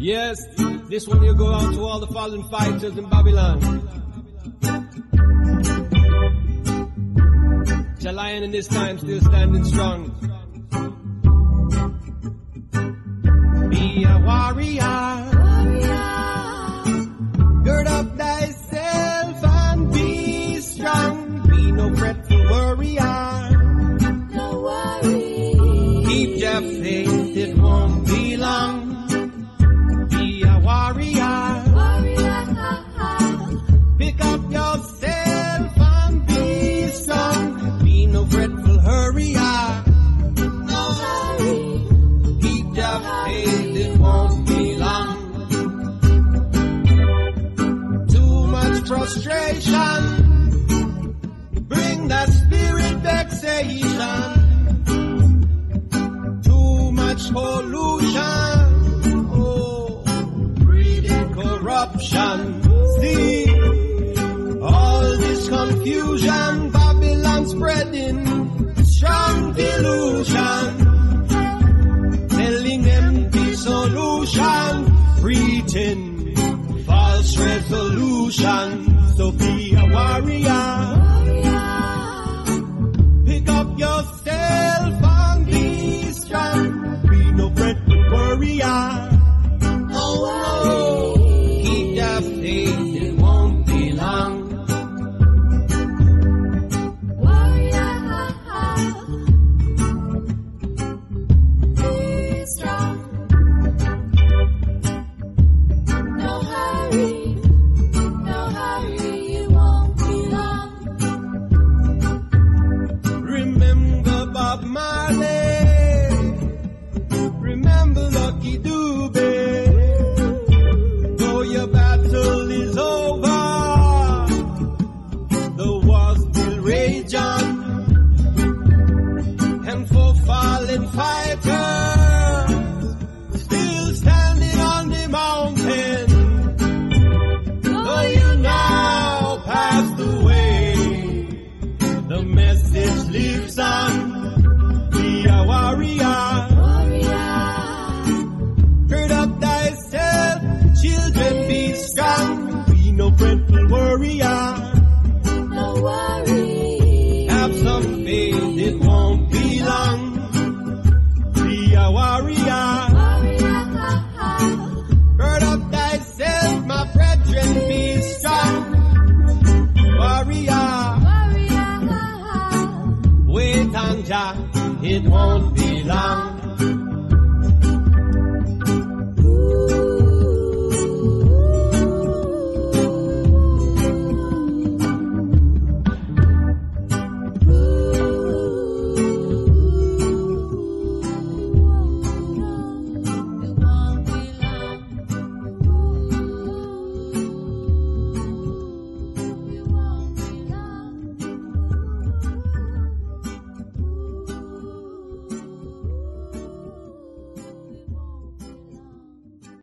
Yes, this one will go out to all the fallen fighters in Babylon. The lion in this time still standing strong. Be a warrior. Gird up thyself and be strong. Be no fretful worrier. No worry. Keep your faith, it won't be long. Be a warrior. Pick up yourself and be strong. Be no fretful hurrier. No hurry. Keep your faith, it won't be long. Too much frustration bring that spirit vexation. Too much pollution, oh, breeding corruption. See, all this confusion, Babylon spreading strong delusion, telling empty solution, preaching false resolution. So be a warrior. Pick up yourself and be strong. Be no fretful worrier. Oh no, keep your faith, it won't be long. Be strong. No hurry. No hurry, you won't be long. Remember Bob Marley. Remember Lucky Dube. Though your battle is over, the war's still raging. And for fallen fighters, still standing on the mountain. Though you now passed away, the message lives on. Be a warrior. Gird up thyself, children, be strong. Be no fretful worrier. No worry. Have some faith, it won't be long. Be a warrior. Gird up thyself, my brethren, be strong. Warrior. Wait on Jah, it won't be long.